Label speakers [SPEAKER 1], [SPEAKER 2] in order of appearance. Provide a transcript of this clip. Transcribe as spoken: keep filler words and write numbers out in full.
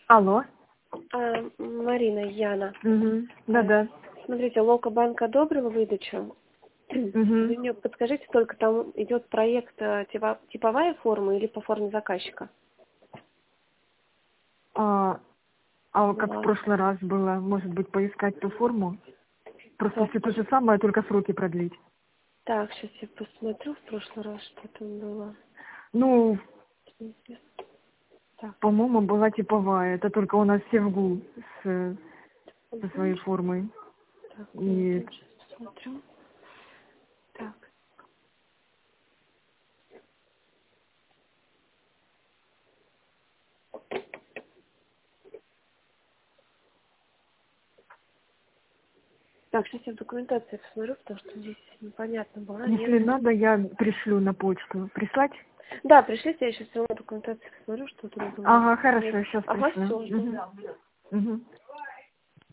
[SPEAKER 1] Алло.
[SPEAKER 2] А, Марина, Яна.
[SPEAKER 1] Угу. Да-да.
[SPEAKER 2] Смотрите, Лока банк одобрила выдачу.
[SPEAKER 1] Угу.
[SPEAKER 2] Вы мне подскажите, только там идет проект э, типа, типовая форма или по форме заказчика?
[SPEAKER 1] А, а как
[SPEAKER 2] Да.
[SPEAKER 1] в прошлый раз было, может быть, поискать ту форму? Просто
[SPEAKER 2] Так,
[SPEAKER 1] все то же самое, только сроки продлить.
[SPEAKER 2] так, сейчас я посмотрю в прошлый раз, что там было.
[SPEAKER 1] Ну,
[SPEAKER 2] Так,
[SPEAKER 1] по-моему, была типовая. Это только у нас Севгул с, со своей
[SPEAKER 2] угу.
[SPEAKER 1] формой.
[SPEAKER 2] Так,
[SPEAKER 1] И
[SPEAKER 2] сейчас посмотрю. Так. Так, сейчас я в документации посмотрю, потому что здесь непонятно была, нет.
[SPEAKER 1] если надо, я пришлю на почту. Прислать?
[SPEAKER 2] Да, пришлите, я сейчас все равно документацию посмотрю, что тут было.
[SPEAKER 1] Ага,
[SPEAKER 2] Нет.
[SPEAKER 1] хорошо, сейчас
[SPEAKER 2] Ага,
[SPEAKER 1] пришлю.
[SPEAKER 2] все, жду.
[SPEAKER 1] Угу. Угу.